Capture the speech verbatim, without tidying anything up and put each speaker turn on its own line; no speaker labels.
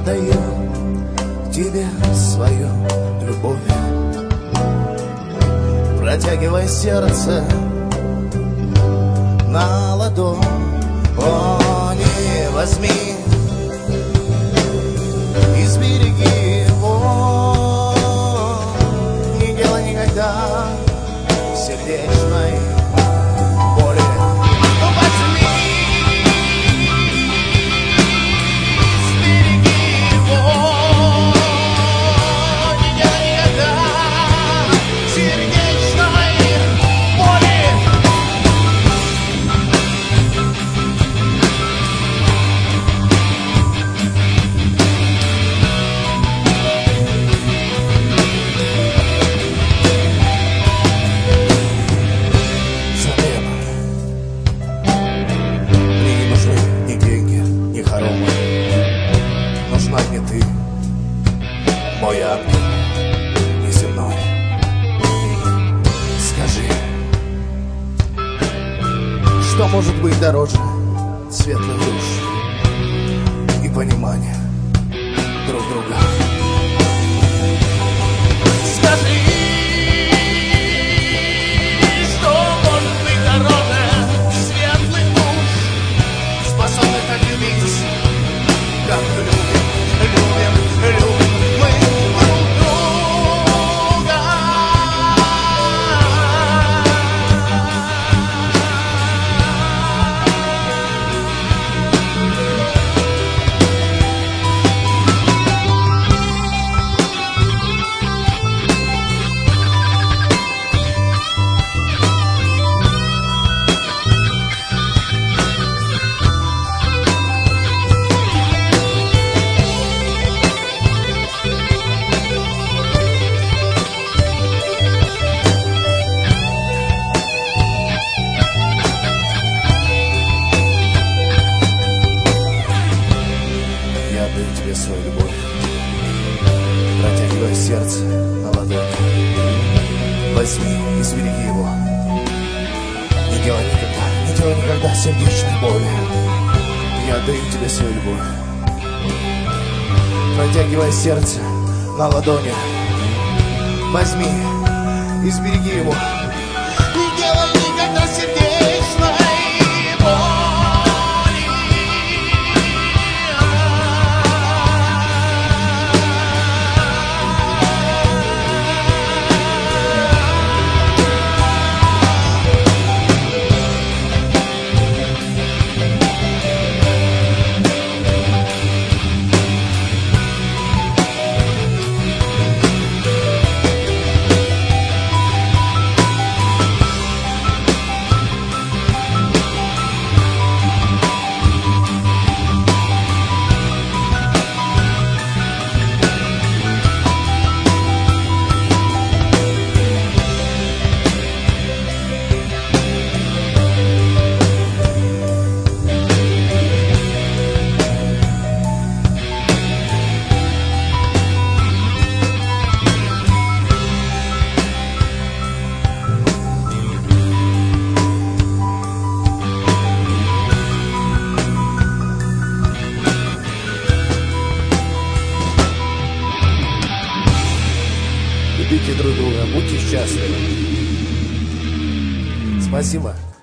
отдаю тебе свою любовь. Протягивай сердце на ладонь, возьми и сбереги его. Не делай никогда сердечной боли. Ну, возьми, сбереги его. Не делай никогда сердечной боли. Нужна мне ты, мой ангел неземной. Скажи, что может быть дороже светлых душ и понимания друг друга? Скажи, что может быть дороже светлых душ, способных так любить, как любим. Любим, любим мы друг друга. Я отдаю тебе свою любовь, протягивай сердце на ладони. Возьми и сбереги его. Не делай никогда, не делай никогда сердечной боли. Я отдаю тебе свою любовь, протягивай сердце на ладони. Возьми и сбереги его. Не делай никогда сердечной боли. Любите друг друга, будьте счастливы. Спасибо.